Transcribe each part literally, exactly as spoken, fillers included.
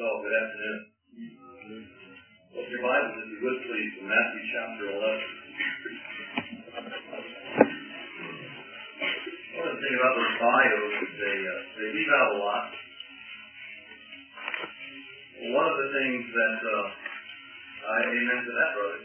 Well, good afternoon. Well, your Bibles, if you would please, in Matthew chapter eleven. One of the things about those bios is they, uh, they leave out a lot. Well, one of the things that, uh, I amen to that, brother,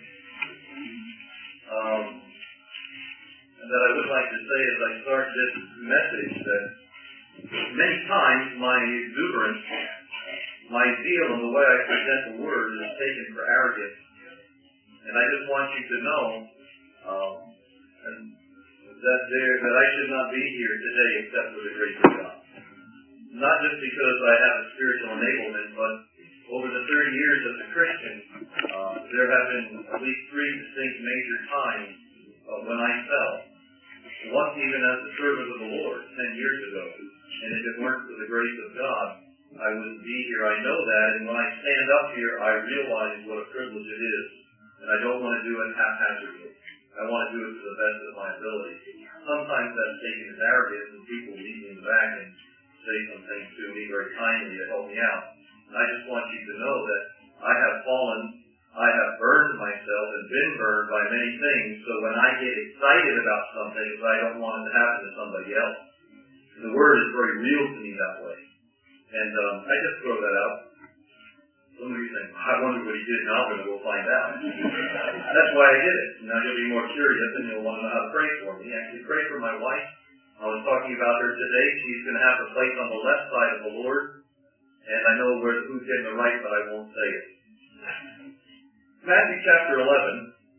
um, that I would like to say as I start this message, that many times my exuberance, my zeal in the way I present the Word is taken for arrogance. And I just want you to know um, and that there that I should not be here today except for the grace of God. Not just because I have a spiritual enablement, but over the thirty years as a Christian, uh, there have been at least three distinct major times uh, when I fell. Once even as a servant of the Lord, ten years ago. And if it weren't for the grace of God, I wouldn't be here. I know that, and when I stand up here, I realize what a privilege it is. And I don't want to do it haphazardly. I want to do it to the best of my ability. Sometimes that's taken as arrogance, and people lead me in the back and say some things to me very kindly to help me out. And I just want you to know that I have fallen, I have burned myself and been burned by many things, so when I get excited about something, I don't want it to happen to somebody else. The Word is very real to me that way. And um, I just throw that out. Some of you think, I wonder what he did, now I'm going to go find out. That's why I did it. Now you'll be more curious and you'll want to know how to pray for me. Actually, pray for my wife. I was talking about her today. She's going to have a place on the left side of the Lord. And I know where who's getting the right, but I won't say it. Matthew chapter eleven.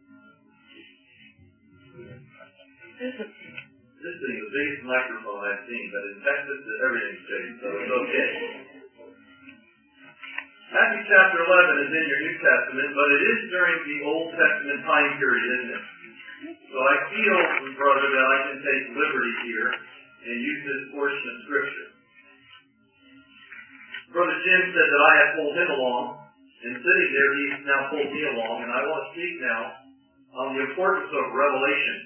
This thing is the biggest microphone I've seen, but in Texas, everything's big, so it's okay. Matthew chapter eleven is in your New Testament, but it is during the Old Testament time period, isn't it? So I feel, brother, that I can take liberty here and use this portion of Scripture. Brother Jim said that I have pulled him along, and sitting there, he's now pulled me along, and I want to speak now on the importance of revelation.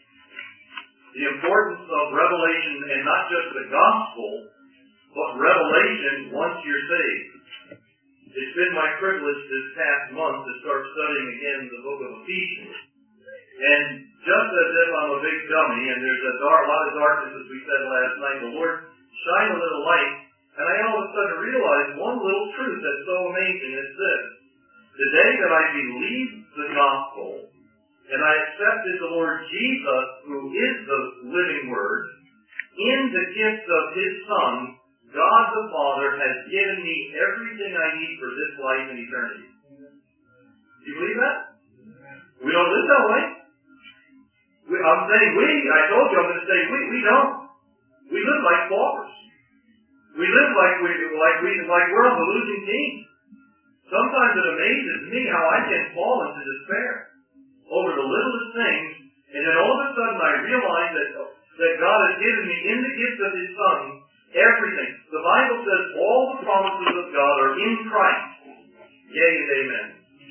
The importance of revelation, and not just the gospel, but revelation once you're saved. It's been my privilege this past month to start studying again the book of Ephesians. And just as if I'm a big dummy, and there's a dark, lot of darkness, as we said last night, the Lord shine a little light, and I all of a sudden realized one little truth that's so amazing. It's this. The day that I believed the gospel, and I accepted the Lord Jesus, who is the living Word, in the gift of His Son, God the Father has given me everything I need for this life and eternity. Do you believe that? We don't live that way. We, I'm saying we, I told you I'm going to say we, we don't. We live like paupers. We live like, we, like, we, like we're on the losing team. Sometimes it amazes me how I can fall into despair over the littlest things, and then all of a sudden I realize that, that God has given me in the gift of His Son everything. The Bible says all the promises of God are in Christ. Yea and amen.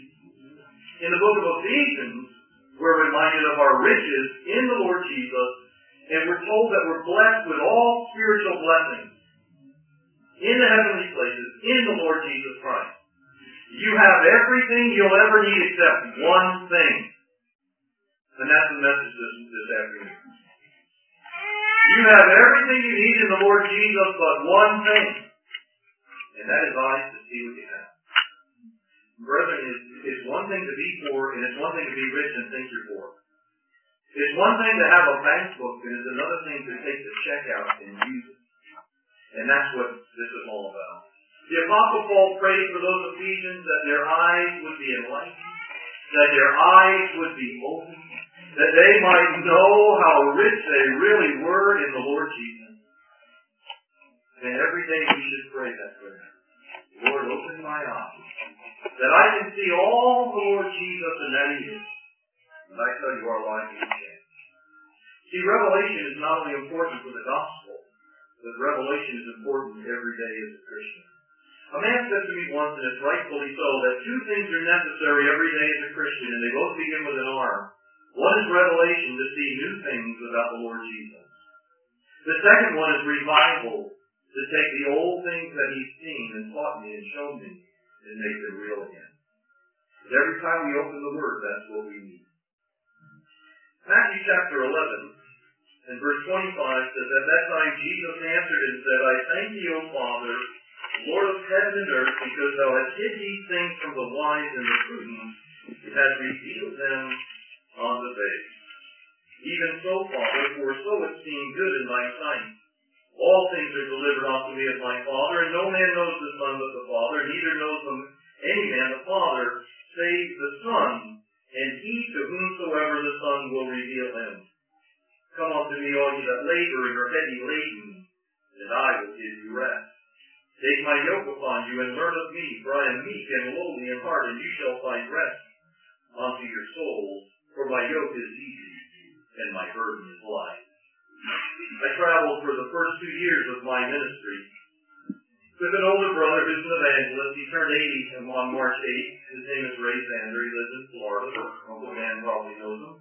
In the book of Ephesians, we're reminded of our riches in the Lord Jesus, and we're told that we're blessed with all spiritual blessings in the heavenly places in the Lord Jesus Christ. You have everything you'll ever need except one thing. And that's the message this, this afternoon. You have everything you need in the Lord Jesus but one thing. And that is eyes to see what you have. Brethren, it's, it's one thing to be poor, and it's one thing to be rich and think you're poor. It's one thing to have a bank book, and it's another thing to take the check out and use it. And that's what this is all about. The Apostle Paul prayed for those Ephesians that their eyes would be enlightened, that their eyes would be opened, that they might know how rich they really were in the Lord Jesus. And every day we should pray that prayer. Lord, open my eyes, that I can see all the Lord Jesus and that He is. And I tell you, our lives will change. See, revelation is not only important for the gospel, but revelation is important every day as a Christian. A man said to me once, and it's rightfully so, that two things are necessary every day as a Christian, and they both begin with an R. One is revelation, to see new things about the Lord Jesus. The second one is revival, to take the old things that he's seen and taught taught me and shown me and make them real again. But every time we open the Word, that's what we need. Matthew chapter eleven and verse twenty-five says, At that time Jesus answered and said, I thank thee, O Father, Lord of heaven and earth, because thou hast hid these things from the wise and the prudent, and hast revealed them unto babes. Even so, Father, for so it seemed good in thy sight. All things are delivered unto me of my Father, and no man knows the Son but the Father, neither knows any man the Father, save the Son, and he to whomsoever the Son will reveal him. Come unto me, all ye that labor and are heavy laden, and I will give you rest. Take my yoke upon you, and learn of me, for I am meek and lowly in heart, and you shall find rest unto your souls, for my yoke is easy, and my burden is light. I traveled for the first two years of my ministry with an older brother who's an evangelist. He turned eighty on March eighth. His name is Ray Sander. He lives in Florida. Uncle Dan probably knows him.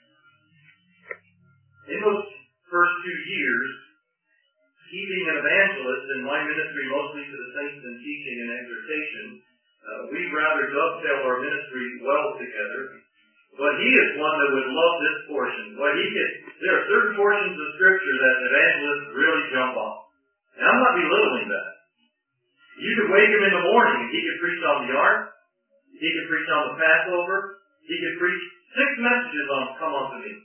In those first two years, he being an evangelist and my ministry mostly to the saints in teaching and exhortation, uh, we rather dovetail our ministry well together. But he is one that would love this portion. But he could, there are certain portions of Scripture that an evangelist really jump off. And I'm not belittling that. You could wake him in the morning and he could preach on the ark. He could preach on the Passover. He could preach six messages on come unto me.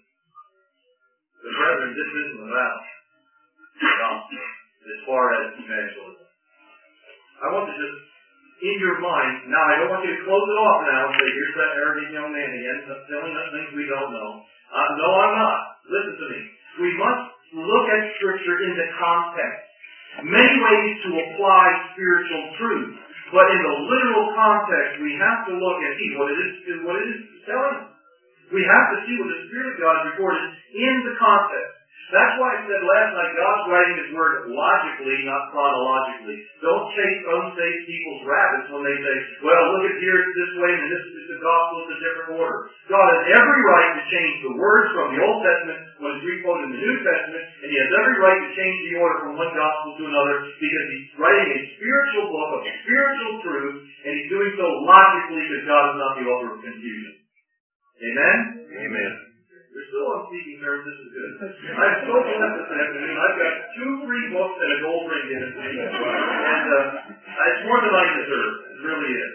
But brethren, this isn't about the gospel as far as evangelism. I want to just, in your mind, now I don't want you to close it off now and say, here's that arrogant young man again, telling us things we don't know. Uh, no, I'm not. Listen to me. We must look at Scripture in the context. Many ways to apply spiritual truth, but in the literal context, we have to look and see what it is, what it is telling us. We have to see what the Spirit of God has recorded in the context. That's why I said last night, God's writing His Word logically, not chronologically. Don't chase unsaved people's rabbits when they say, well, look at here, it's this way, and this is the gospel, it's a different order. God has every right to change the words from the Old Testament when it's requoted in the New Testament, and He has every right to change the order from one gospel to another because He's writing a spiritual book of spiritual truth, and He's doing so logically because God is not the author of confusion. Amen? Amen. We're still on speaking terms. This is good. I'm so blessed this afternoon. I've got two free books and a gold ring in it. And uh, it's more than I deserve. It really is.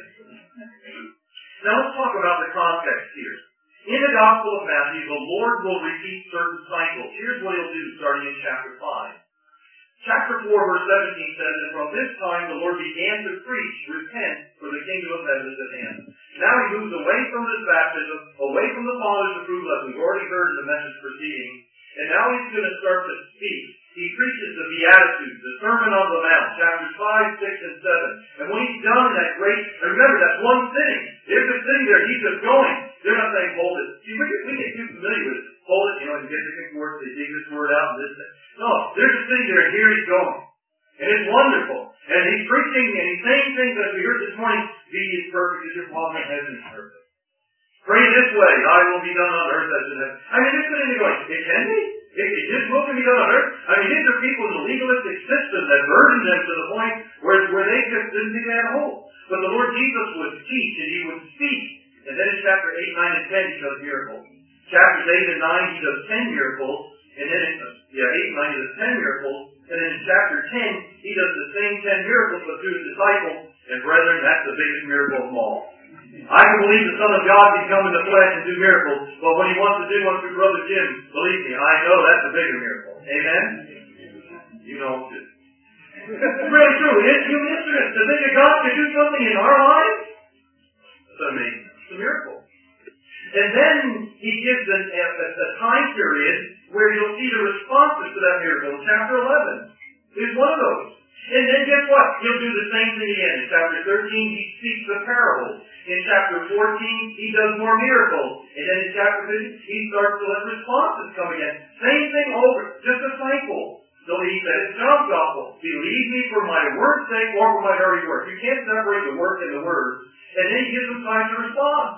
Now let's talk about the context here. In the Gospel of Matthew, the Lord will repeat certain cycles. Here's what He'll do starting in chapter five. Chapter four, verse seventeen says, And from this time the Lord began to preach, Repent, for the kingdom of heaven is at hand. Now He moves away from His baptism, away from the Father's approval, as we've already heard in the message preceding, and now He's going to start to speak. He preaches the Beatitudes, the Sermon on the Mount, chapters five, six, and seven. And when He's done that great, and remember, that's one sitting. They're just sitting there, He's just going. They're not saying, hold it. See, we get, we get too familiar with it. Hold it, you know, and get different words, they dig this word out and this thing. No, they're just sitting there, and here He's going. And it's wonderful. And He's preaching, and He's saying things as we heard this morning, Be ye perfect as your Father in heaven is perfect. Pray this way, Thy will be done on earth as in heaven. I mean, they're sitting there going, it can be? If His will can be done on earth? I mean, these are people in the legalistic system that burdened them to the point where, where they just didn't think they had hope. But the Lord Jesus would teach, and He would speak. And then in chapter eight, nine, and ten, He does miracles. Chapters eight and nine, He does ten miracles. And then in yeah, eight and nine, He does ten miracles. And then in chapter ten, He does the same ten miracles, but through His disciples. And brethren, that's the biggest miracle of them all. I can believe the Son of God can come in the flesh and do miracles, but when He wants to do one through Brother Jim, believe me, I know that's a bigger miracle. Amen? You know it. It's really true. It is human instruments. To think that God can do something in our lives, it's amazing. It's a miracle. And then He gives a, a, a time period where you'll see the responses to that miracle. Chapter eleven is one of those. And then guess what? He'll do the same thing again. In chapter thirteen, He speaks the parables. In chapter fourteen, He does more miracles. And then in chapter fifteen, He starts to let responses come again. Same thing over. Just a cycle. So He said, it's John's gospel. Believe me for my word's sake or for my very work. You can't separate the work and the word. And then He gives them time to respond.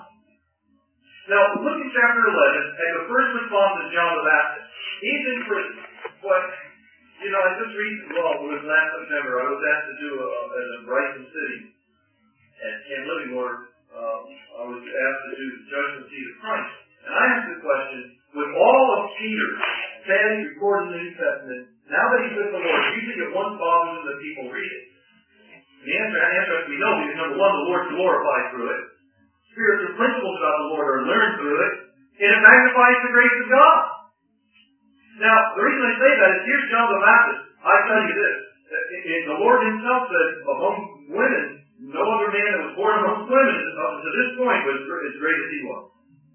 Now, look at chapter eleven, and the first response is John the Baptist. He's in prison. But You know, I just recently, well, it was last September, I was asked to do a, in a Brighton City at Camp Living Water. Um, I was asked to do the judgment seat of Christ. And I asked the question, with all of Peter saying, recorded in the New Testament, now that he's with the Lord, usually get one problem that people read it. And the answer, the answer, as we know, because number one, the Lord's glorified through it. Spiritual principles about the Lord are learned through it. And it magnifies the grace of God. Now, the reason I say that is, here's John the Baptist. I tell you this. The Lord himself said, among women, no other man that was born amongst women up to this point was as great as he was.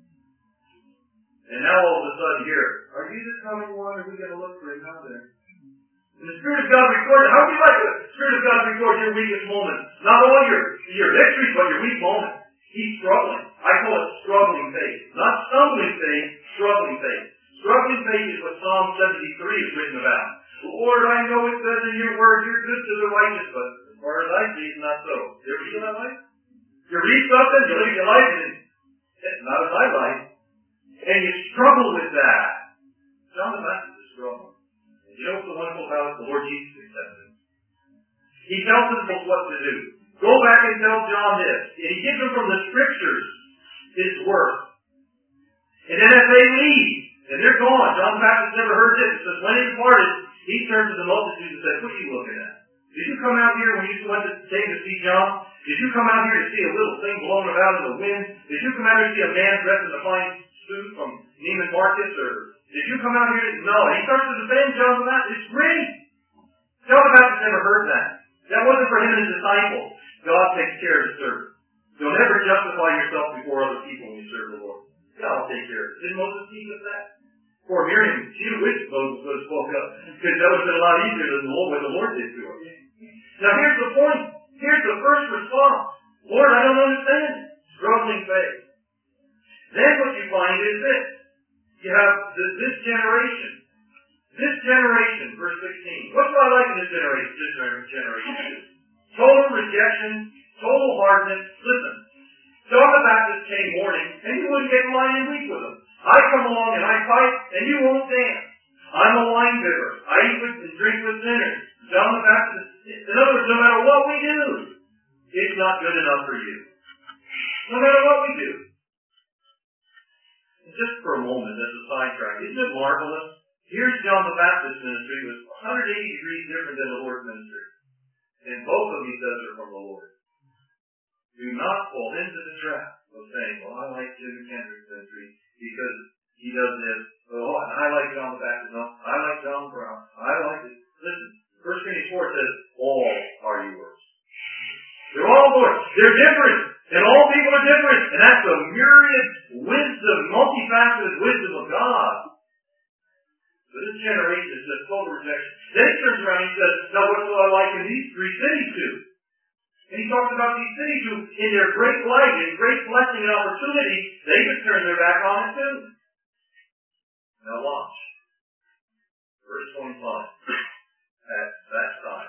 And now all of a sudden here, are you the coming one, or are we going to look for him out there? And the Spirit of God records, how do you like the Spirit of God records your weakest moments? Not all your, your victories, but your weak moments. He's struggling. I call it struggling faith. Not stumbling faith, struggling faith. Struggling faith is what Psalm seventy-three is written about. Lord, I know it says in your word, you're good to the righteous, but as far as I see, it's not so. You ever feel that way? You read something, you live your life, and it's not as I like. And you struggle with that. John the Baptist is struggling. And you know what's so wonderful about it? The Lord Jesus accepts it. He tells us what to do. Go back and tell John this. And he gives him from the scriptures his word. And then as they leave, and they're gone, John the Baptist never heard this. It says, when he departed, he turned to the multitude and said, what are you looking at? Did you come out here when you went to came to see John? Did you come out here to see a little thing blowing about in the wind? Did you come out here to see a man dressed in a fine suit from Neiman Marcus? Or did you come out here to... No. And he starts to defend John the Baptist. It's great. John the Baptist never heard that. That wasn't for him and his disciples. God takes care of his servant. Don't ever justify yourself before other people when you serve the Lord. God will take care of it. Didn't Moses teach us that? Poor Miriam, she wished Moses would have spoke up. Because that would have been a lot easier than what the Lord did to her. Now here's the point. Here's the first response. Lord, I don't understand. Struggling faith. Then what you find is this. You have this, this generation. This generation, verse sixteen. What do I like in this generation? This generation. Total rejection, total hardness. Listen, John the Baptist came mourning, and you wouldn't get in line and weep with him. I come along and I fight, and you won't dance. I'm a wine bibber. I eat with and drink with sinners. John the Baptist, in other words, no matter what we do, it's not good enough for you. No matter what we do. And just for a moment, as a sidetrack, isn't it marvelous? Here's John the Baptist's ministry was one hundred eighty degrees different than the Lord's ministry. And both of these says are from the Lord. Do not fall into the trap of saying, well, I like Jim Kendrick's ministry because he does this. Oh, and I like John the Baptist. No, I like John Brown. I like it. Listen, First Corinthians four says, all are yours. They're all yours. They're different. And all people are different. And that's the myriad wisdom, multifaceted wisdom of God. So this generation is just total rejection. Then he turns around and he says, now what do I like in these three cities too? And he talks about these cities who, in their great light and great blessing and opportunity, they just turn their back on it too. Now watch. Verse twenty-five. At that time.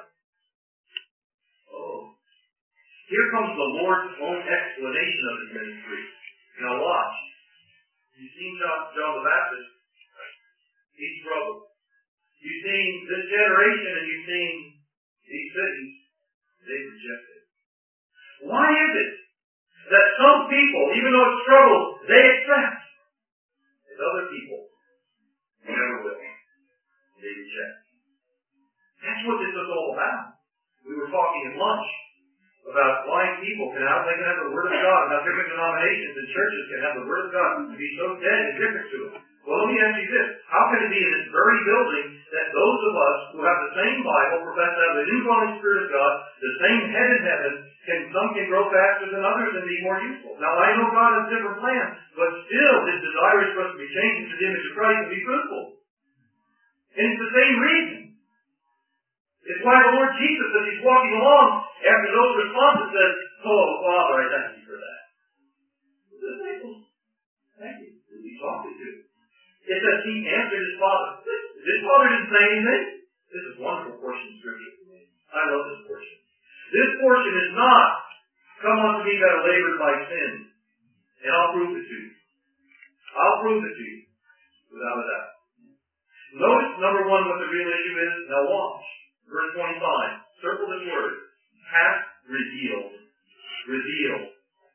Oh. Here comes the Lord's own explanation of his ministry. Now watch. You've seen John, John the Baptist. He struggled. You've seen this generation and you've seen these cities. They rejected. Why is it that some people, even though it's struggle, they accept, and other people never will? They reject. That's what this is all about. We were talking at lunch about why people can have, they can have the Word of God, how different denominations and churches can have the Word of God and be so dead and different to them. Well, let me ask you this. How can it be in this very building that those of us who have the same Bible, profess to have the indwelling Spirit of God, the same head in heaven, can some can grow faster than others and be more useful? Now, I know God has different plans, but still His desire is for us to be changed into the image of Christ and be fruitful. And it's the same reason. It's why the Lord Jesus, as He's walking along, after those responses, says, oh, Father, I thank you for that. The disciples, thank you. Who are you talking to? It says he answered his father. His father didn't say anything. This is a wonderful portion of Scripture for me. I love this portion. This portion is not, come unto me that are labored by sin, and I'll prove it to you. I'll prove it to you, without a doubt. Notice, number one, what the real issue is. Now watch. Verse twenty-five. Circle this word. Hath revealed. Revealed.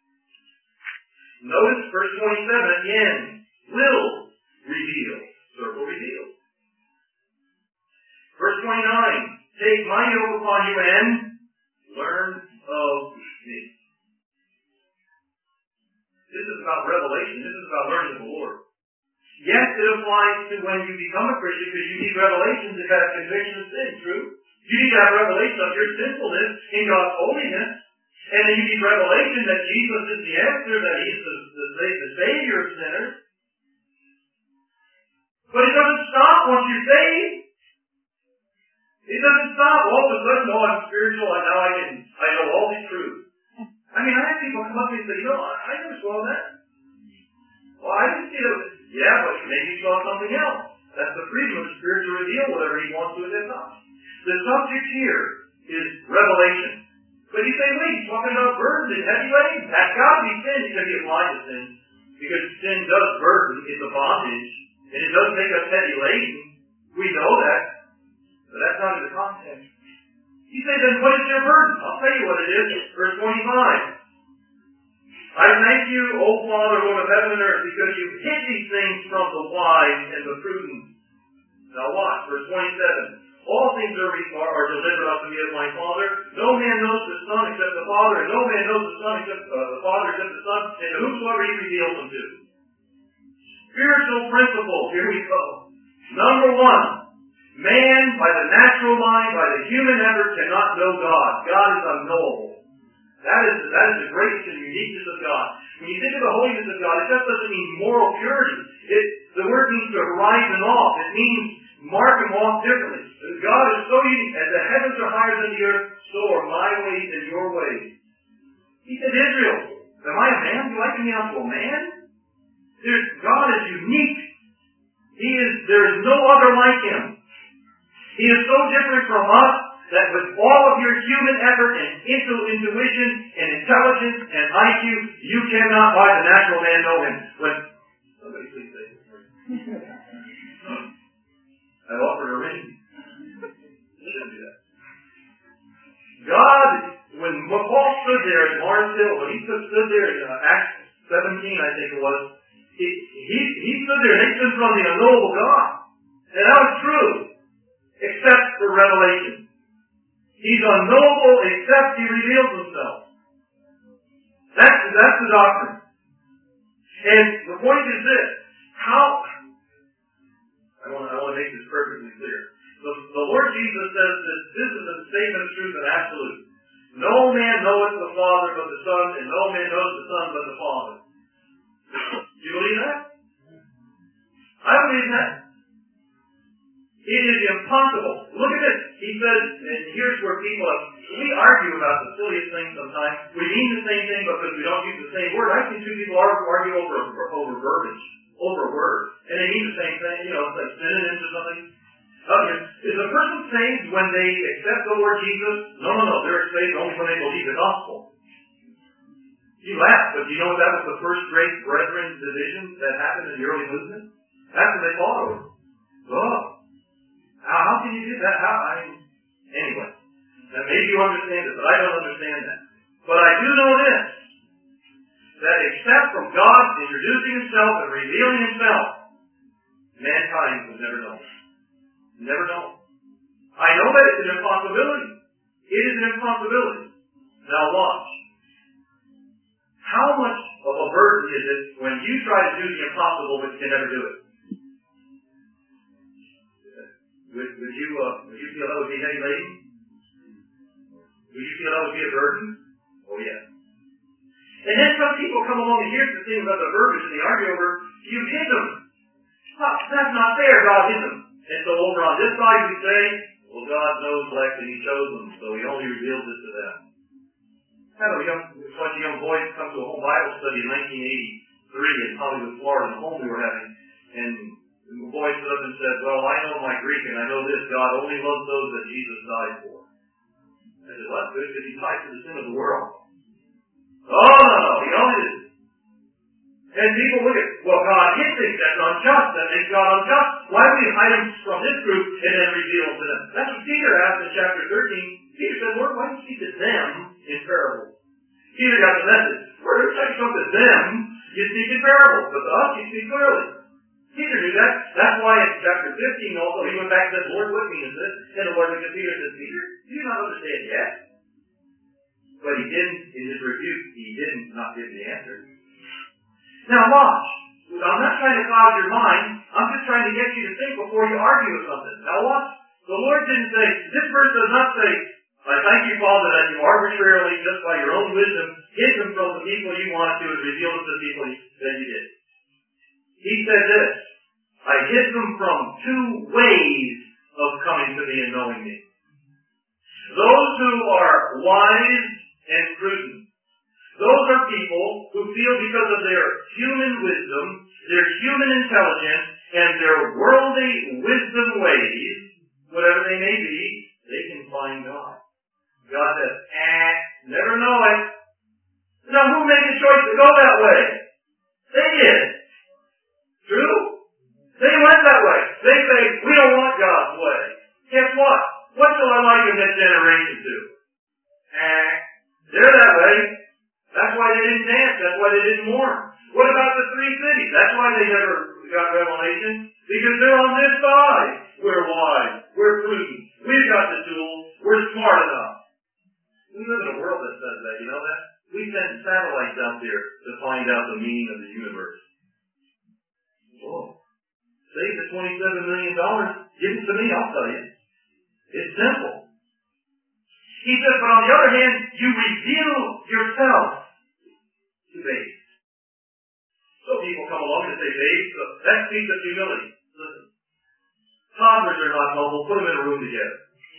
Notice verse twenty-seven again. Will reveal. Circle reveal. Verse twenty-nine. Take my yoke upon you and learn of me. This is about revelation. This is about learning of the Lord. Yes, it applies to when you become a Christian because you need revelation to have conviction of sin, true? You need to have revelation of your sinfulness in God's holiness. And then you need revelation that Jesus is the answer, that He's the, the, the Savior of sinners. But it doesn't stop once you're saved. It doesn't stop. All of a sudden, oh, I'm spiritual, and now I can, I know all these truths. I mean, I have people come up to me and say, you know, I, I never saw that. Well, I didn't see that. Yeah, but maybe you saw something else. That's the freedom of the Spirit to reveal whatever He wants to at that time. The subject here is revelation. But you say, wait, he's talking about burden and heavy laden. That's got to be sin. It can be applied to sin. Because sin does burden. It's a bondage. And it does make us heavy laden. We know that. But that's not in the context. You say, then what is your burden? I'll tell you what it is. Verse twenty-five. I thank you, O Father, Lord of heaven and earth, because you hid these things from the wise and the prudent. Now watch, verse twenty-seven. All things are, are, are delivered unto me of my Father. No man knows the Son except the Father, and no man knows the Son except uh, the Father except the Son, and whomsoever He reveals them to. Spiritual principle, here we go. Number one, man, by the natural mind, by the human effort, cannot know God. God is unknowable. That is, that is the greatness and uniqueness of God. When you think of the holiness of God, it just doesn't mean moral purity. It, the word means to horizon off. It means mark him off differently. God is so unique. As the heavens are higher than the earth, so are my ways and your ways. He said, Israel, am I a man? Do you liken me out to a man? There's, God is unique. He is, there is no other like Him. He is so different from us that with all of your human effort and intuition and intelligence and I Q, you cannot, by the natural man, know Him. When somebody please say this. I offered a ring. You shouldn't do that. God, when Paul stood there at Mars Hill, when he stood there in uh, Acts seventeen, I think it was, he, he, he stood there and he stood from the unknowable God. And that was true, except for revelation. He's unknowable except He reveals Himself. That's, that's the doctrine. And the point is this. How, I want, I want to make this perfectly clear. The, the Lord Jesus says that this is a statement of truth and absolute. No man knoweth the Father but the Son, and no man knows the Son but the Father. Do you believe that? I believe that. It is impossible. Look at this. He says, and here's where people have, we argue about the silliest things sometimes. We mean the same thing, but because we don't use the same word. I've seen two people argue over over verbiage, over a word, and they mean the same thing. You know, like synonyms or something. Okay. Is a person saved when they accept the Lord Jesus? No, no, no. They're saved only when they believe the gospel. You laugh, but do you know that was the first great brethren division that happened in the early movement? That's what they fought over. Oh. How, how can you do that? How? I mean, anyway. Now maybe you understand it, but I don't understand that. But I do know this. That except from God introducing Himself and revealing Himself, mankind was never known. Never known. I know that it's an impossibility. It is an impossibility. Now watch. How much of a burden is it when you try to do the impossible but you can never do it? Would, would you uh, would you feel that would be heavy laden? Would you feel that would be a burden? Oh yeah. And then some people come along and here's the thing about the verbiage and they argue over, you hid them. Oh, that's not fair, God hid them. And so over on this side we say, well God knows elect and He chose them, so He only reveals it to them. I had a young, a bunch of young boys come to a home Bible study in nineteen eighty-three in Hollywood, Florida, the home we were having, and the boy stood up and said, well, I know my Greek and I know this, God only loves those that Jesus died for. I said, well, that's good because He died for the sin of the world. Oh, no, no, He only did. And people look at, well, God hid things. That's unjust. That makes God unjust. Why would he hide them from this group and then reveal them to them? That's what Peter asked in chapter thirteen. Peter said, Lord, why do you speak to them in parables? Peter got the message. Lord, every time you talk to them, you speak in parables. But to us, you speak clearly. Peter knew that. That's why in chapter fifteen also, he went back and said, Lord, what means this? And the Lord looked at Peter and said, Peter, do you not understand yet? But he didn't, in his rebuke, he didn't not give the answer. Now watch. I'm not trying to cloud your mind. I'm just trying to get you to think before you argue with something. Now watch. The Lord didn't say, this verse does not say, I thank you, Father, that you arbitrarily, just by your own wisdom, hid them from the people you wanted to and revealed them to the people that you did. He said this, I hid them from two ways of coming to me and knowing me. Those who are wise and prudent. Those are people who feel because of their human wisdom, their human intelligence, and their worldly wisdom ways, whatever they may be, they can find God. God says, eh, never know it. Now who made the choice to go that way? They did. True? They went that way. They say, we don't want God's way. Guess what? What shall I liken this generation to? Eh, they're that way. That's why they didn't dance. That's why they didn't mourn. What about the three cities? That's why they never got revelation. Because they're on this side. We're wise. We're prudent. We've got the tools. We're smart enough. We live in a world that says that. You know that? We send satellites out there to find out the meaning of the universe. Whoa. Save the twenty-seven million dollars. Give it to me. I'll tell you. It's simple. He says, but on the other hand, you reveal yourself to babes. So people come along and say, babes, that speaks of humility. Listen, toddlers are not humble. Put them in a room together.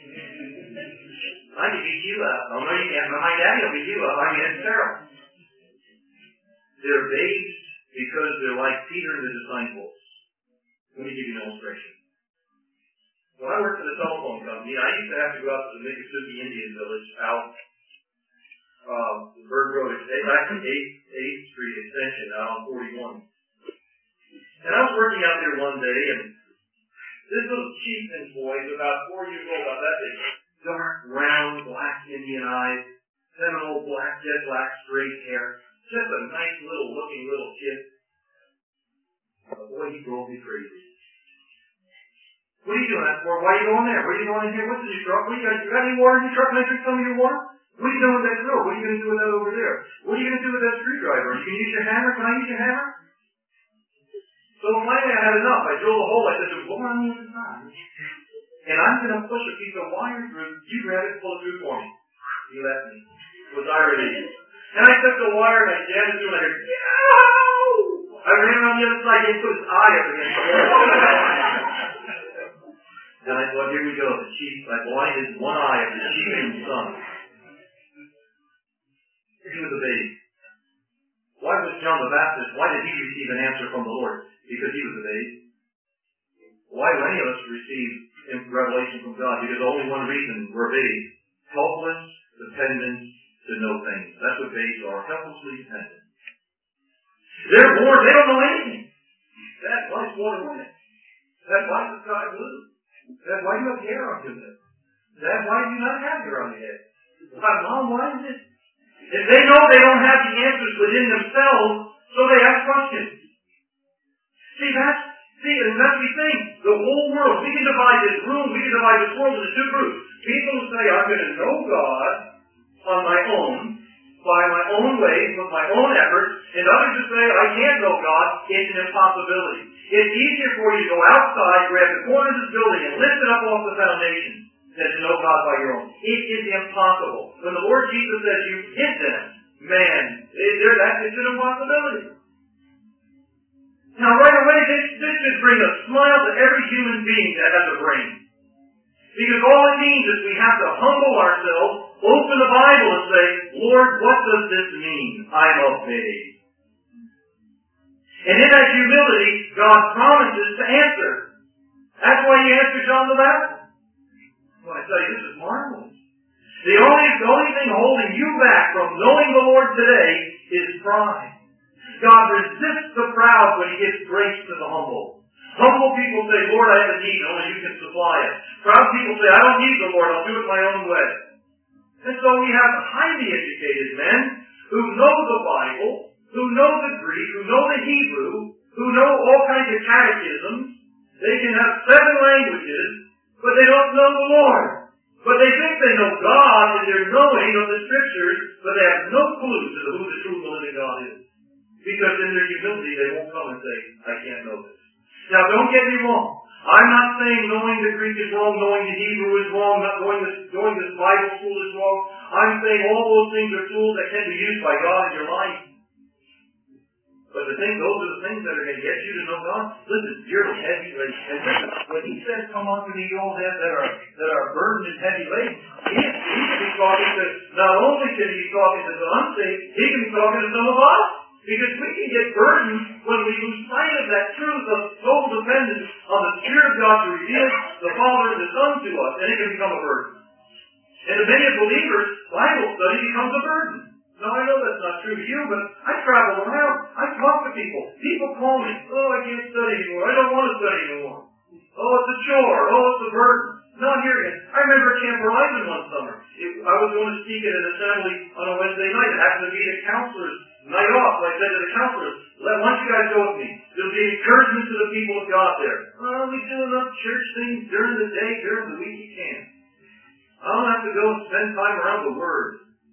I can beat you up. Oh, no, you can't. My daddy will beat you up. I mean, it's terrible. They're babes because they're like Peter and the disciples. Let me give you an illustration. When I worked for the telephone company, I used to have to go out to the Miccosukee Indian Village out uh, the Bird Road, back to eighth Street Extension out on forty-one. And I was working out there one day, and this little chieftain boy was about four years old, about that big. Dark, round, black Indian eyes, seminal black, jet black, straight hair. Just a nice little looking little kid. But boy, he drove me crazy. What are you doing that for? Why are you going there? What are you doing in here? What's in your truck? What you got? You got any water in your truck? Can I drink some of your water? What are you doing with that drill? What are you going to do with that over there? What are you going to do with that screwdriver? You can use your hammer? Can I use your hammer? So finally I had enough. I drilled a hole. I said, there's one on the other side. And I'm going to push a piece of wire through. You grab it and pull it through for me. He let me. It was I relieved. And I took the wire and I jammed it through and I heard, yow! I ran around the other side. He put his eye up against the wall. And I thought, here we go. The chief, I blinded one eye of the chief's son. He was a baby. Why was John the Baptist, why did he receive an answer from the Lord? Because he was a baby. Why do any of us receive revelation from God? Because only one reason, we're babes. Helpless, dependent to know things. That's what babes are, helplessly dependent. They're born, they don't know anything. Dad, why is water running? Dad, why is the sky blue? Dad, why do you have hair on your head? Dad, why do you not have hair on your head? Mom, why is it? If they know they don't have the answers within themselves, so they ask questions. See, that's, see, and that's the thing. The whole world, we can divide this room, we can divide this world into two groups. People who say, I'm going to know God on my own, by my own ways, with my own efforts, and others who say, I can't know God, it's an impossibility. It's easier for you to go outside, grab the corner of this building, and lift it up off the foundation than to know God by your own. It is impossible. When the Lord Jesus says you hid them, man, there, that is an impossibility. Now right away, this, this should bring a smile to every human being that has a brain. Because all it means is we have to humble ourselves, open the Bible and say, Lord, what does this mean? I'm a babe. And in that humility, God promises to answer. That's why he answered John the Baptist. Well, I tell you, this is marvelous. The only, the only thing holding you back from knowing the Lord today is pride. God resists the proud, but He gives grace to the humble. Humble people say, Lord, I have a need, only You can supply it. Proud people say, I don't need the Lord, I'll do it my own way. And so we have highly educated men who know the Bible, who know the Greek, who know the Hebrew, who know all kinds of catechisms. They can have seven languages, but they don't know the Lord. But they think they know God in their knowing of the Scriptures, but they have no clue to who the true and living God is. Because in their humility, they won't come and say, I can't know this. Now, don't get me wrong. I'm not saying knowing the Greek is wrong, knowing the Hebrew is wrong, not knowing this, going to Bible school is wrong. I'm saying all those things are tools that can be used by God in your life. But the thing, those are the things that are going to get you to know God. Listen, you're heavy laden. And listen, when He says, come unto me, all that that are, that are burdened and heavy laden, He, he can be talking to, not only can He be talking to the unsaved, He can be talking to some of us. Because we can get burdened when we lose sight of that truth of total dependence on the Spirit of God to reveal the Father and the Son to us, and it can become a burden. And to many believers, Bible study becomes a burden. Now, I know that's not true to you, but I travel around. I talk to people. People call me, oh, I can't study anymore. I don't want to study anymore. Oh, it's a chore. Oh, it's a burden. Not here again. I remember Camp Horizon one summer. It, I was going to speak at an assembly on a Wednesday night. It happened to be the counselors' night off. So I said to the counselors, let why don't you guys go with me? There'll be an encouragement to the people of God there. Well, we do enough church things during the day, during the week you can. I don't have to go and spend time around the Word.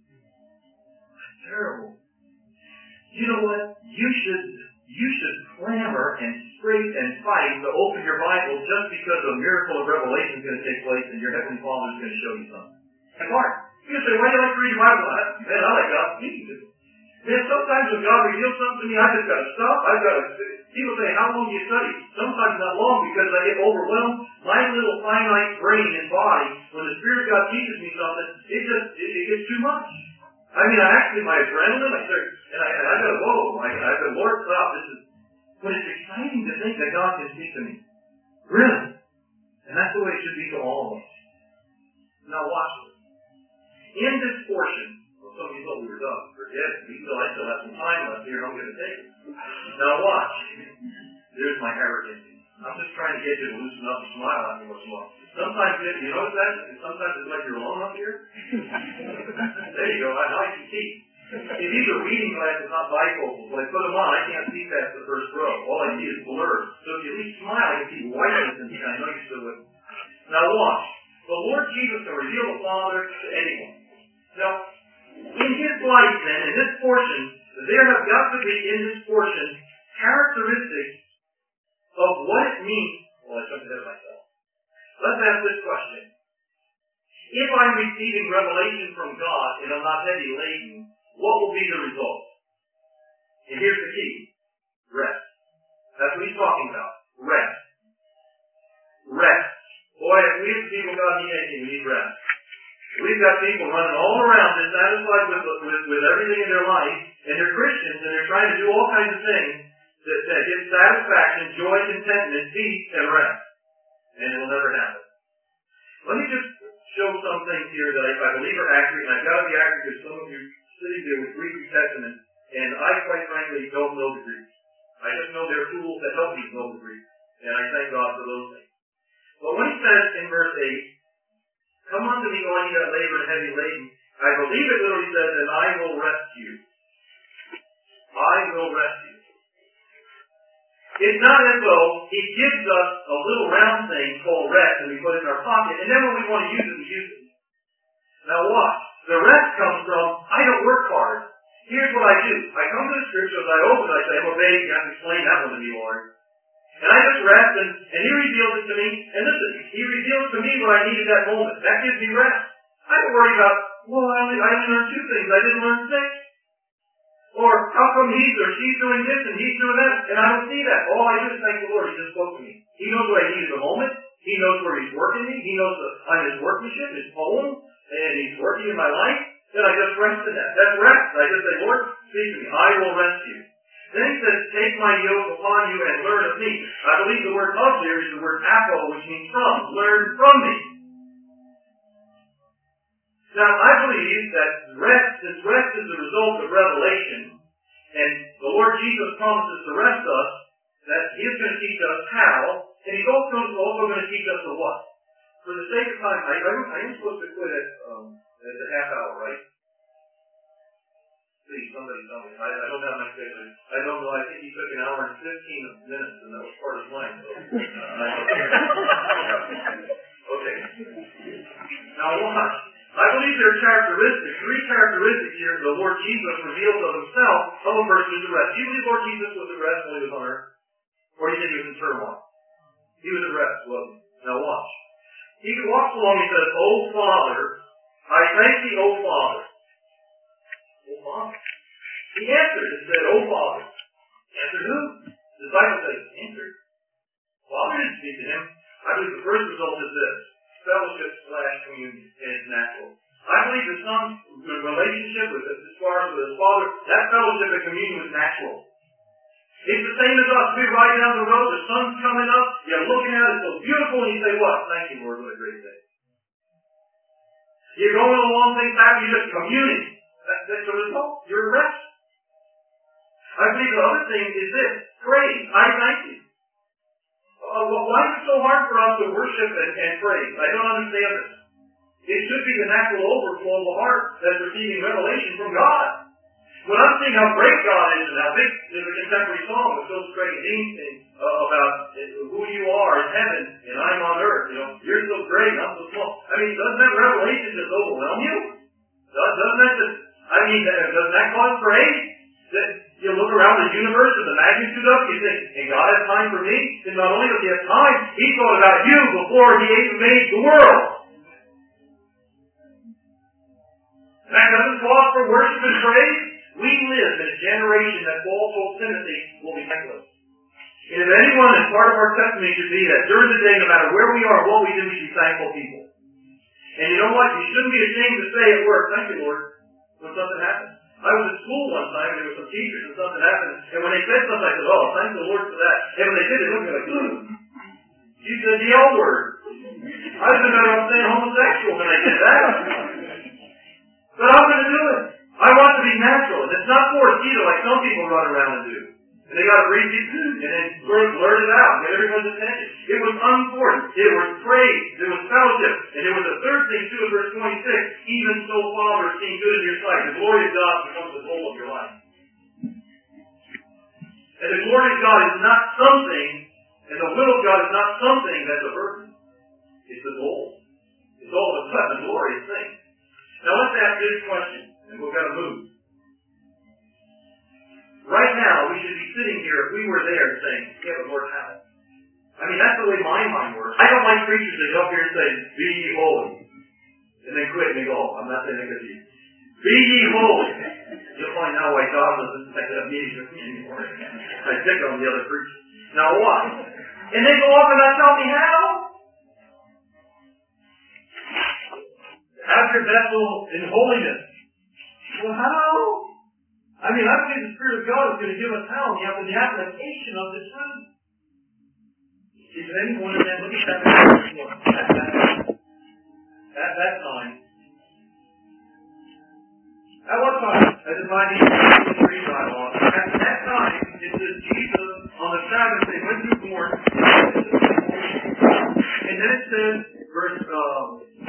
That's terrible. You know what? You should you should clamor and scrape and fight to open your Bible just because a miracle of revelation is going to take place and your Heavenly Father is going to show you something. It's hard. You're going to say, why do you like to read the Bible? Man, I like God speaking to me. Man, sometimes when God reveals something to me, I just got to stop. I've got to... People say, how long do you study? Sometimes not long because I get overwhelmed. My little finite brain and body, when the Spirit of God teaches me something, it just, it, it gets too much. I mean, I actually, my adrenaline, I start, and I, and I go, whoa, I, I go, Lord, stop, this is, but it's exciting to think that God can speak to me. Really. And that's the way it should be to all of us. Now watch this. In this portion, well, some of you thought we were done. Forget it. We still, I still have some time left here, and I'm going to take it. Now watch. There's my arrogance. I'm just trying to get you to loosen up and smile at me once in a while. Sometimes, you notice that? Sometimes it's like you're alone up here. There you go. Now I can see. See, these are reading glasses, not bifocals. When I put them on, I can't see past the first row. All I see is blur. So if you at least smile, I can see whiteness in here. I know you still with me. Now watch. The Lord Jesus can reveal the Father to anyone. Now, in His life then, in this portion, there have got to be in this portion characteristics of what it means. Well, I jumped ahead of myself. Let's ask this question. If I'm receiving revelation from God and I'm not heavy laden, what will be the result? And here's the key. Rest. That's what He's talking about. Rest. Rest. Boy, if we as people God need anything, we need rest. We've got people running all around dissatisfied with, with, with everything in their life, and they're Christians, and they're trying to do all kinds of things that, that give satisfaction, joy, contentment, peace, and rest. And it will never happen. Let me just show some things here that I, I believe are accurate, and I've got to be accurate because some of you are sitting there with Greek New Testament, and I quite frankly don't know the Greek. I just know they're tools that help me know the Greek, and I thank God for those things. But when He says in verse eight, come unto me, all ye that labor and heavy laden, I believe it literally says, and I will rest you. I will rest you. It's not as though He gives us a little round thing called rest and we put it in our pocket, and then when we want to use it, we use it. Now watch. The rest comes from, I don't work hard. Here's what I do. I come to the Scriptures, I open it, I say, I'm a baby, you have to explain that one to me, Lord. And I just rest, and, and He reveals it to me. And listen, He reveals to me what I need at that moment. That gives me rest. I don't worry about, well, I only, I only learned two things. I didn't learn six. Or how come he's or she's doing this and he's doing that? And I don't see that. All I do is thank the Lord. He just spoke to me. He knows what I need at the moment. He knows where He's working me. He knows that I'm His workmanship, His poem, and He's working in my life. Then I just rest in that. That's rest. I just say, Lord, speak to me. I will rest you. Then He says, take my yoke upon you and learn of me. I believe the word of there is the word apo, which means from. Learn from me. Now, I believe that rest, since rest is the result of revelation, and the Lord Jesus promises to rest us, that He is going to teach us how, and He's also, also going to teach us the what. For the sake of time, I, I, I am supposed to quit at, um, at the half hour, right? Please, somebody tell me. I, I don't have my schedule. I don't know. I think he took an hour and fifteen minutes, and that was part of mine. So, uh, okay. Now watch. I believe there are characteristics, three characteristics here the Lord Jesus reveals of Himself of a person who's at rest. Do you believe Lord Jesus was at rest when He was on earth? Or do you think He was in turmoil? He was at rest, wasn't He? Now watch. He walks along, He says, "O Father, I thank Thee, O Father." O Father. He answered and said, "O Father." Answered who? The disciples said, "Answered." Father didn't speak to Him. I believe the first result is this. Fellowship slash communion, and it's natural. I believe the Son's relationship with us, as far as with His Father, that fellowship and communion was natural. It's the same as us. We ride down the road, the sun's coming up, you're looking at it, so beautiful, and you say, what? Thank you, Lord, what a great day. You're going along things happen, you're just communing. That, that's the result. You're at rest. I believe the other thing is this. Praise. I thank You. Uh, well, why is it so hard for us to worship and, and praise? I don't understand this. It should be the natural overflow of the heart that's receiving revelation from God. When I'm seeing how great God is and how big, there's a contemporary song that Phil Craig and Dean sing uh, about who you are in heaven and I'm on earth. You know, you're so great, I'm so small. I mean, doesn't that revelation just overwhelm you? Doesn't that just, I mean, doesn't that cause praise? That you look around the universe and the magnitude of it, you think, and God has time for me? And not only does He have time, He thought about you before He even made the world. That doesn't cause for worship and praise. We live in a generation that Paul told Timothy will be thankless. And if anyone, as part of our testimony should be that during the day, no matter where we are, what we do, we should be thankful people. And you know what? You shouldn't be ashamed to say at work, "Thank You, Lord," when something happens. I was at school one time, and there were some teachers, and something happened, and when they said something, I said, "Oh, thank the Lord for that." And when they did, they looked at me like, "Ugh." You said the L word. I was better off saying homosexual when I did that. But I'm going to do it. I want to be natural. And it's not forced either, like some people run around and do. And they got to read it and then blurt, blurt it out, get everyone's attention. It was unforced. It was praise. It was fellowship. And there was a third thing too in verse twenty-six. Even so, Father, seeing good in Your sight. The glory of God becomes the goal of your life. And the glory of God is not something, and the will of God is not something that's a burden. It's the goal. It's all of a sudden a glorious thing. Now let's ask this question, and we've got to move. Right now, we should be sitting here, if we were there, saying, "Yeah, but Lord, how?" I mean, that's the way my mind works. I don't like preachers that go up here and say, "Be ye holy," and then quit and they go, "I'm not saying that because you. Be ye holy." You'll find out why God doesn't take that meeting with me anymore. I pick on the other preachers. Now what? And they go off and not tell me how. Have your vessel in holiness. Well, how? I mean, I believe the Spirit of God is going to give us how in the application of this truth. Is there anyone in that? Look at that. That, that, that time. At what time? As in my three dialogue. At that time, it says Jesus on the Sabbath day went to born. And then it says, verse, uh,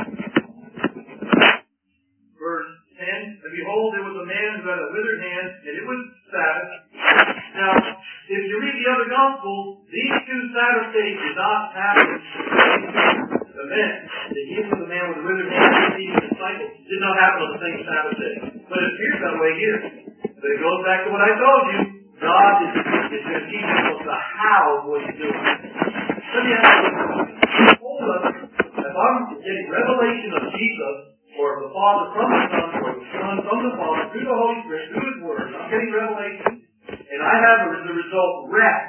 verse ten, and behold, there was a man who had a withered hand, and it was Sabbath. Now, if you read the other Gospels, these two Sabbath days did not happen. The event, the healing of the man with a withered hand and feeding the disciples, did not happen on the same Sabbath day. But it appears that way here. But it goes back to what I told you. God is, is going to teach us the how of what He's doing. Let me ask you, He told us, if I'm getting revelation of Jesus, or the Father from the Son, or the Son from the Father, through the Holy Spirit, through His Word, I'm getting revelation, and I have as a result rest.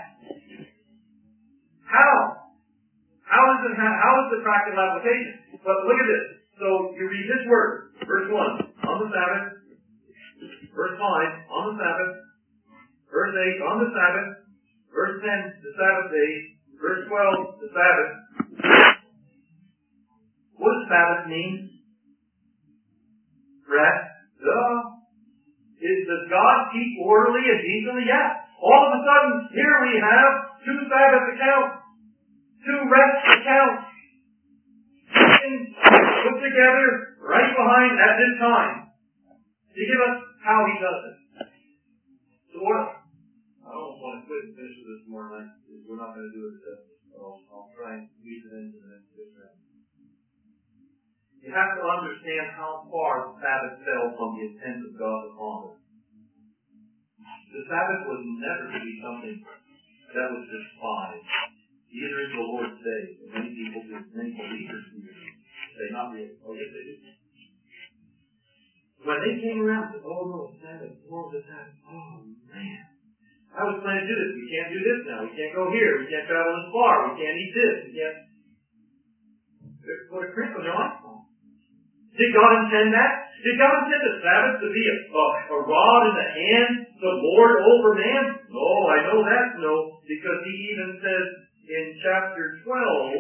How? How is it? How is the practical application? But look at this. So you read this word, verse one, on the Sabbath. Verse five, on the Sabbath. Verse eight, on the Sabbath. Verse ten, the Sabbath day. Verse twelve, the Sabbath. What does Sabbath mean? Rest. Duh. Is, does God keep orderly and decently? Yeah. All of a sudden, here we have two Sabbath accounts, two rest accounts, put together right behind at this time to give us how he does it. So what? I don't want to quit and finish with this tomorrow night. We're not going to do it today. So I'll try and squeeze it into the next round. You have to understand how far the Sabbath fell from the intent of God the Father. The Sabbath was never to be something that was despised. Either is the Lord's Day. And many people do. Many believers do. Say, not really. Oh, yes, they do. When they came around and said, oh, no, Sabbath. Oh, the Sabbath. Oh, man. I was planning to do this. We can't do this now. We can't go here. We can't travel this far. We can't eat this. We can't. What a crinkle in your life. Did God intend that? Did God intend the Sabbath to be a, a, a rod in the hand, the Lord over man? No, I know that, no, because he even says in chapter twelve,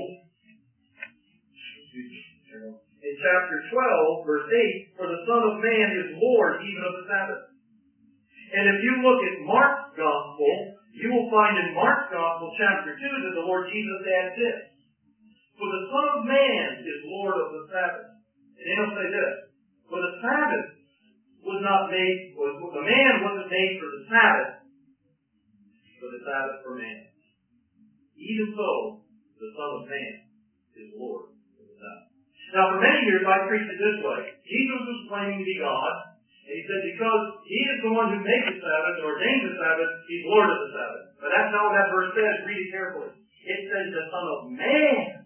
in chapter twelve, verse eight, for the Son of Man is Lord even of the Sabbath. And if you look at Mark's Gospel, you will find in Mark's Gospel, chapter two, that the Lord Jesus adds this. For the Son of Man is Lord of the Sabbath. And then he'll say this. For the Sabbath was not made, was, the man wasn't made for the Sabbath, but the Sabbath for man. Even so, the Son of Man is Lord of the Sabbath. Now for many years I preached it this way. Jesus was claiming to be God. And he said, because he is the one who makes the Sabbath and ordains the Sabbath, he's Lord of the Sabbath. But that's not what that verse says. Read it carefully. It says the Son of Man.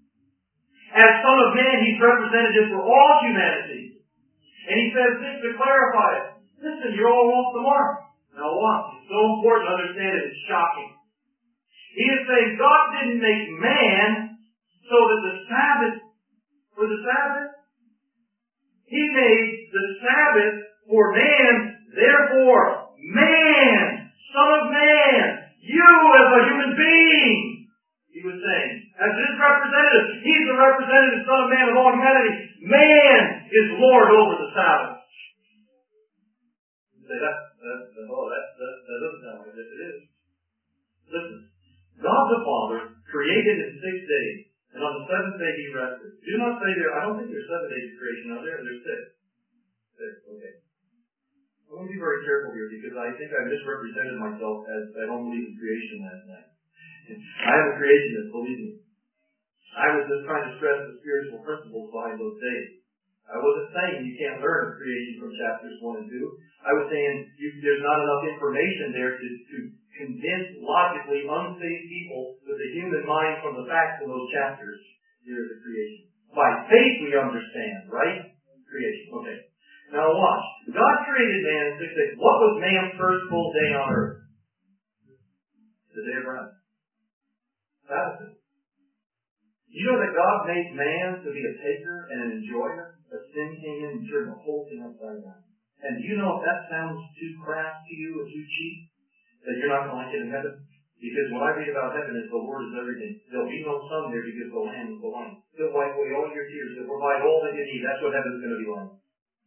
As Son of Man, he's representative for all humanity. And he says this to clarify it. Listen, you're all off the mark. Now watch. It's so important to understand it. It's shocking. He is saying God didn't make man so that the Sabbath, for the Sabbath, he made the Sabbath for man, therefore, man, Son of Man, you as a human being, he was saying, as his representative, he's the representative Son of Man of all humanity. Man is Lord over the Sabbath. You say, that, that, that, oh, that, that, that doesn't sound like it. It is. Listen, God the Father created in six days, and on the seventh day he rested. Do not say there, I don't think there's seven days of creation out there, there's six. Six, okay. I want to be very careful here because I think I misrepresented myself as I don't believe in creation last night. I am a creationist, believe me. I was just trying to stress the spiritual principles behind those days. I wasn't saying you can't learn of creation from chapters one and two. I was saying you, there's not enough information there to, to convince logically unsaved people with the human mind from the facts of those chapters. Here's the creation. By faith we understand, right? Creation. Okay. Now watch. God created man in six days. What was man's first full day on earth? The day of rest. Sabbath. You know that God made man to be a taker and an enjoyer? But sin came in and turned the whole thing upside down. And do you know if that sounds too crass to you or too cheap, that you're not going to like it in heaven? Because what I read about heaven is the Lord is everything. There'll be no sun there because the Lamb is the light. He'll wipe away all your tears. He'll provide all that you need. That's what heaven's going to be like.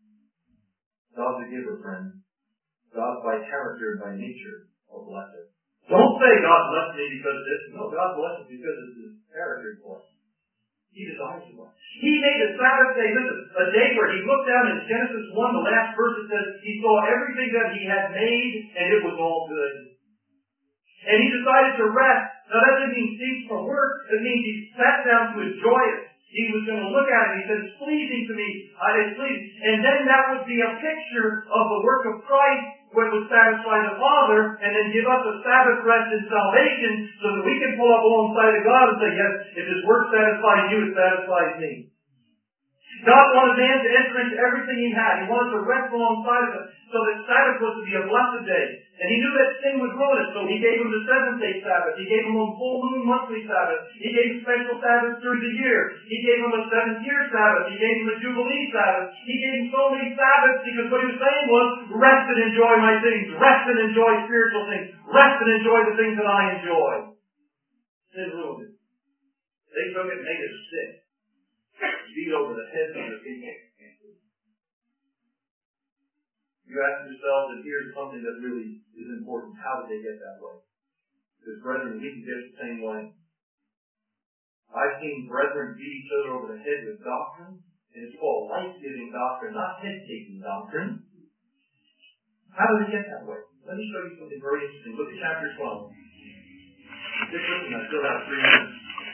God's a giver, friend. God's by character and by nature a blesser. Don't say God blessed me because of this. No, God blessed me because of his character for us. He desires to bless. He made the Sabbath day, listen, a day where he looked down in Genesis one, the last verse, it says, he saw everything that he had made, and it was all good. And he decided to rest. Now that doesn't mean cease from work. It means he sat down to enjoy it. He was going to look at it. He said, it's pleasing to me. I did please. And then that would be a picture of the work of Christ, which would satisfy the Father, and then give us a Sabbath rest in salvation, so that we can pull up alongside of God and say, yes, if his work satisfies you, it satisfies me. God wanted man to enter into everything he had. He wanted to rest alongside of him, so that Sabbath was to be a blessed day. And he knew that sin would ruin it, so he gave him the seventh day Sabbath. He gave him a full moon monthly Sabbath. He gave him special Sabbaths through the year. He gave him a seventh year Sabbath. He gave him a Jubilee Sabbath. He gave him so many Sabbaths because what he was saying was, rest and enjoy my things. Rest and enjoy spiritual things. Rest and enjoy the things that I enjoy. Sin ruined it. They took it and made it sick. Beat over the heads of the people. You ask yourself, and here's something that really is important. How did they get that way? Because brethren, we can get the same way. I've seen brethren beat each other over the head with doctrine, and it's called life-giving doctrine, not head-taking doctrine. How did they get that way? Let me show you something very interesting. Look at chapter twelve. Stick with me, I still have three minutes.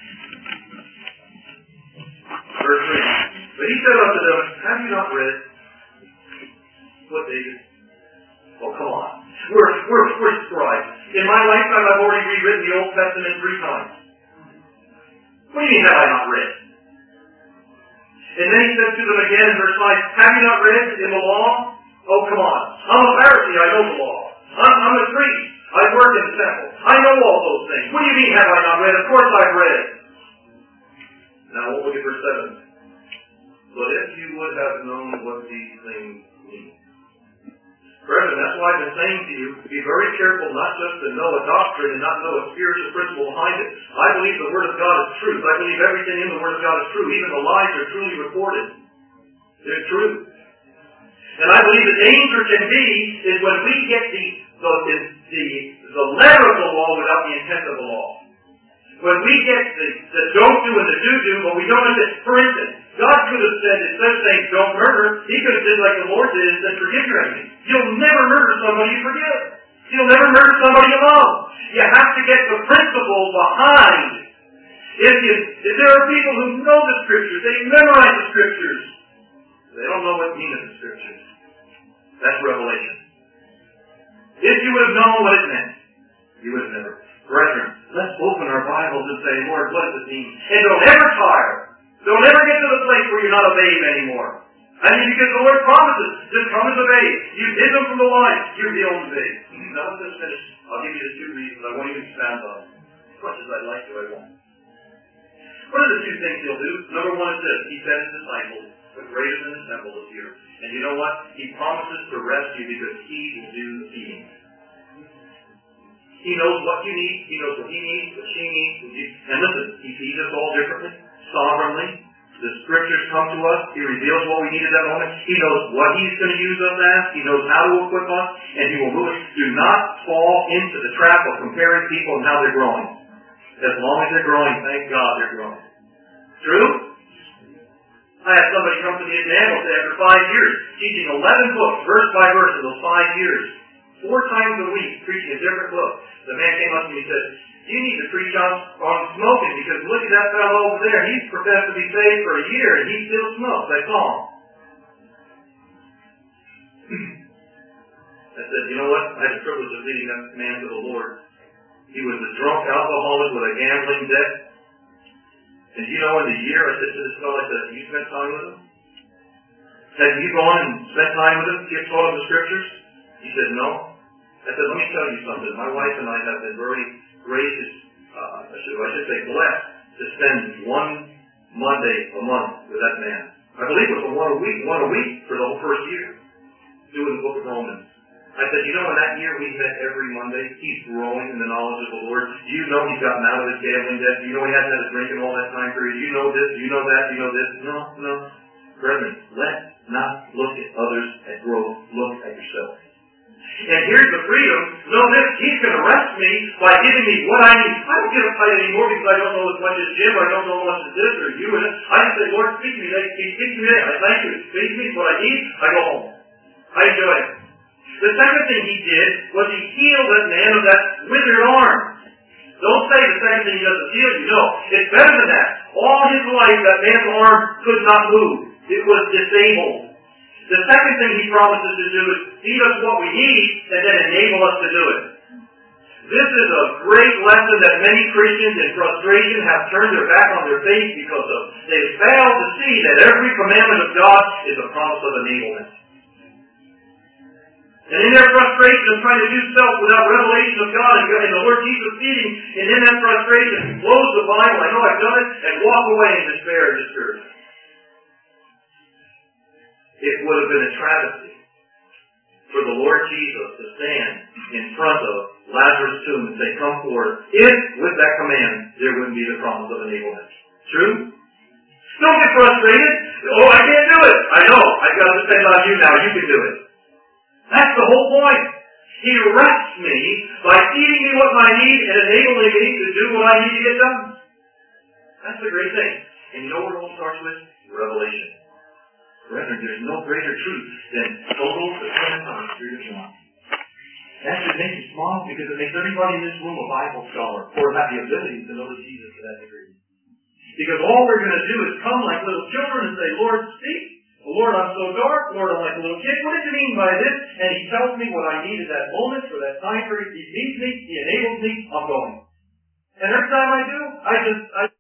Verse three. But he said unto them, have you not read what David? Oh, come on. We're, we're, we're scribes. In my lifetime, I've already rewritten the Old Testament three times. What do you mean, have I not read? And then he said to them again in verse five, have you not read in the law? Oh, come on. I'm a Pharisee, I know the law. I'm, I'm a priest. I work in the temple. I know all those things. What do you mean, have I not read? Of course I've read. Now, we'll look at verse seven. But if you would have known what these things mean. Brethren, that's why I've been saying to you, be very careful not just to know a doctrine and not know a spiritual principle behind it. I believe the Word of God is truth. I believe everything in the Word of God is true. Even the lies are truly recorded. They're true. And I believe the danger can be is when we get the, the, the, the letter of the law without the intent of the law. When we get the, the don't do and the do do, but we don't understand. For instance, God could have said, instead of saying don't murder, He could have did like the Lord did and said forgive your enemy. You'll never murder somebody you forgive. You'll never murder somebody you love. You have to get the principle behind. If, you, if there are people who know the Scriptures, they memorize the Scriptures, they don't know what means the Scriptures. That's revelation. If you would have known what it meant, you would have never. Brethren, let's open our Bibles and say, Lord, what does it mean? And don't ever tire. Don't ever get to the place where you're not a babe anymore. I mean, because the Lord promises, just come as a babe. You hid them from the light. You're the only babe. Now, let's just finish. I'll give you the two reasons. I won't even expand on them. As much as I'd like to, I won't. What are the two things He'll do? Number one is this. He sent His disciples. The greatest in the temple is here. And you know what? He promises to rescue because He will do the feeding. He knows what you need. He knows what he needs, what she needs. What you... And listen, He feeds us all differently, sovereignly. The Scriptures come to us. He reveals what we need at that moment. He knows what He's going to use us as. He knows how to equip us. And He will move us. Do not fall into the trap of comparing people and how they're growing. As long as they're growing, thank God they're growing. True? I had somebody come to me at Nashville after five years, teaching eleven books, verse by verse, in those five years. Four times a week, preaching a different book. The man came up to me and said, you need to preach on, on smoking because look at that fellow over there. He's professed to be saved for a year and he still smokes. I saw him. I said, you know what? I had the privilege of leading that man to the Lord. He was a drunk alcoholic with a gambling debt. And you know, in the year, I said to this fellow, I said, have you spent time with him? Have you gone and spent time with him? You've taught him the Scriptures? He said, no. I said, let me tell you something. My wife and I have been very gracious, uh, I, should, I should say blessed, to spend one Monday a month with that man. I believe it was one a week, one a week for the whole first year, doing the book of Romans. I said, you know, in that year we met every Monday. He's growing in the knowledge of the Lord. Do you know he's gotten out of his gambling debt? Do you know he hasn't had a drink in all that time period? Do you know this? Do you know that? Do you know this? No, no. Brethren, let's not look at others at growth. Look at yourself. And here's the freedom. Know this, He's going to rest me by giving me what I need. I don't get uptight anymore because I don't know as much as Jim or I don't know as much as this or you. And I just say, Lord, speak to me. Speak to me. I thank you. Speak to me what I need. I go home. I enjoy it. The second thing He did was He healed that man of that withered arm. Don't say the second thing He does is heal you. No, it's better than that. All his life, that man's arm could not move. It was disabled. The second thing He promises to do is feed us what we need and then enable us to do it. This is a great lesson that many Christians in frustration have turned their back on their faith because of. They fail to see that every commandment of God is a promise of enablement. And in their frustration of trying to do self without revelation of God and the Lord Jesus feeding, and in that frustration, close the Bible, I know I've done it, and walk away in despair and discouragement. It would have been a travesty for the Lord Jesus to stand in front of Lazarus' tomb and say, come forth, if, with that command, there wouldn't be the promise of enablement. True? Don't get frustrated. Oh, I can't do it. I know. I've got to depend on you now. You can do it. That's the whole point. He rests me by feeding me what I need and enabling me to do what I need to get done. That's the great thing. And you know what it all starts with? Revelation. Brethren, there's no greater truth than total dependence on the Spirit of God. That should make you smile because it makes everybody in this room a Bible scholar or have the ability to know Jesus to that degree. Because all we're going to do is come like little children and say, Lord, speak. Lord, I'm so dark. Lord, I'm like a little kid. What does it mean by this? And He tells me what I need at that moment for that time period. He leads me. He enables me. I'm going. And every time I do, I just... I